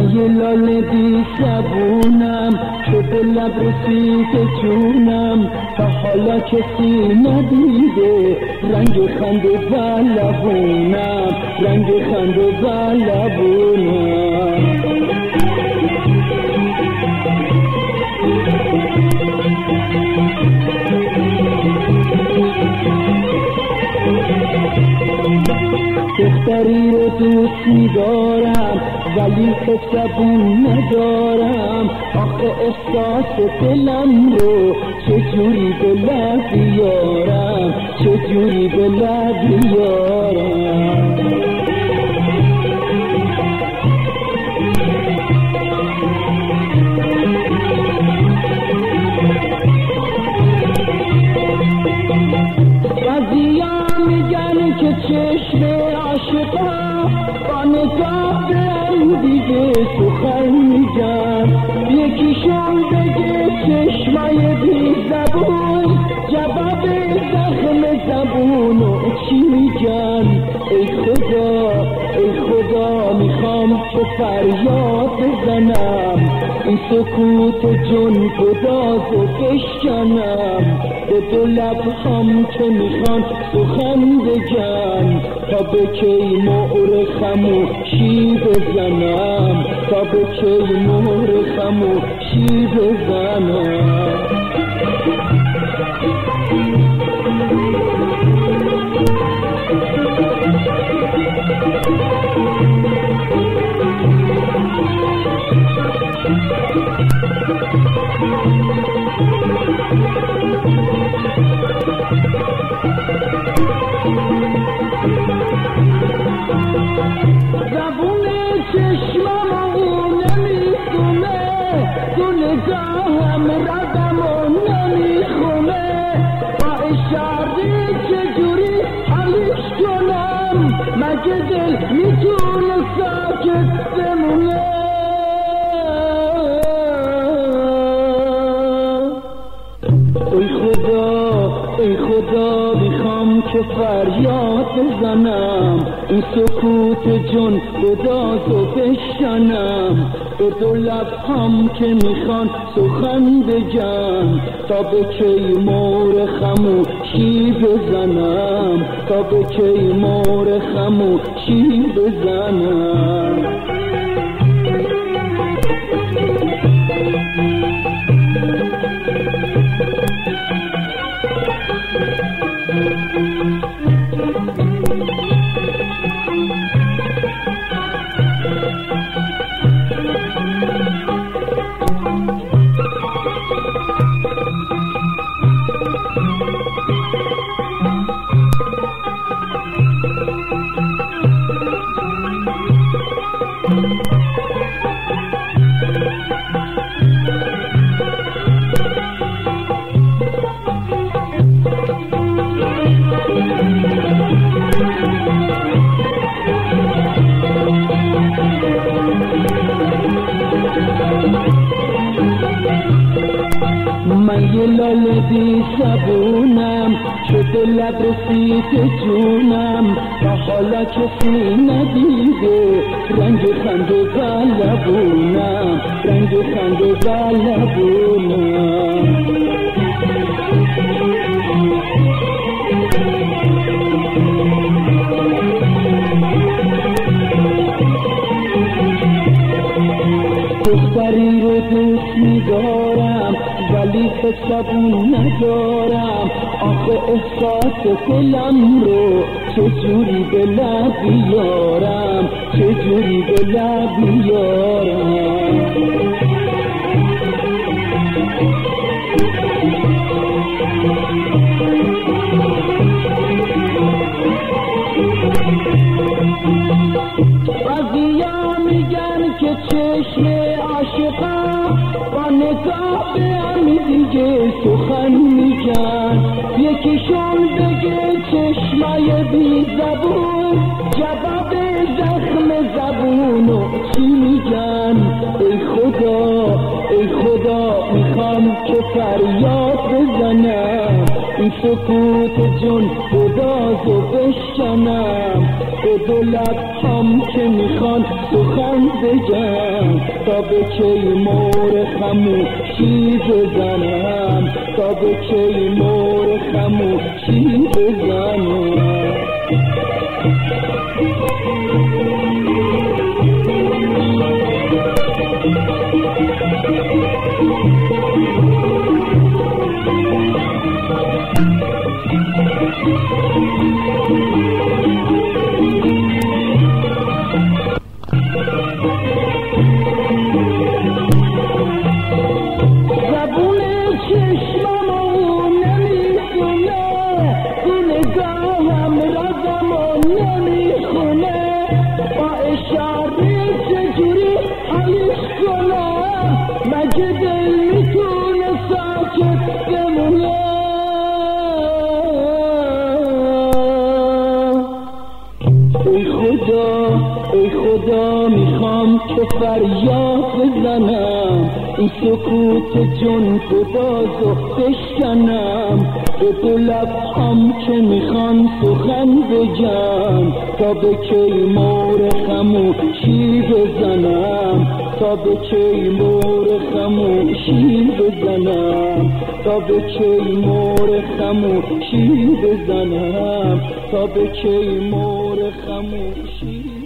من یه لاله بی زبونم شده لب رسید جونم تا حالا کسی ندیده رنگ خنده و لبونم رنگ خنده و لبونم دختری رو دوست می‌دارم ولی زبون ندارم آخه احساس دلم رو چجوری به لب بیارم چجوری به لب بیارم بعضیا میگن که چشم عاشقا با نگاه هم دیگه سخن میگن یکیشون بگه چشمای بی زبون جواب زخم زبونو چی میگن ای خدا میخوام که فریاد بزنم این سکوت جون گدازو بشکنم به دو لبهام که میخوان سخن بگن تا به کی مهر خموشی بزنم تا به کی مهر خموشی بزنم زبون چشممو نمیخونه تو نگاهم ردمو نمیخونه با اشاره چجوری حلش کنم مگه دل میتونه ساکت بمونه ای خدا میخوام که فریاد بزنم این سکوت جون گدازو بشکنم به دو لبهام که میخوان سخن بگن تا به کی مهر خموشی بزنم تا به کی مهر خموشی بزنم من یه لاله بی زبونم شده لب رسید جونم تا حالا کسی ندیده رنگ خنده و لبونم رنگ خنده و لبونم دختری رو دوست می‌دارم ولی زبون ندارم آخه احساس دلم رو چجوری به لب بیارم چجوری به لب بیارم بعضیا میگن که چشم عاشقا با نگاه هم دیگه سخن میگن یکیشون بگه چشمای بی زبون جواب زخم زبونو چی میگن ای خدا میخوام که فریاد بزنم این سکوت جون گدازو بشکنم به دو لبهام که میخوان سخن بگن تا به کی مور خموشی بزنم تا به کی مور خموشی بزنم ای خدا میخوام که فریاد بزنم این سکوت جون گدازو بشکنم به دو لبهام که میخوان سخن بگم تا به کی مور خموشی بزنم تا به کی مور خموشی بزنم تا به کی مور خموشی بزنم تا به کی مور خموشی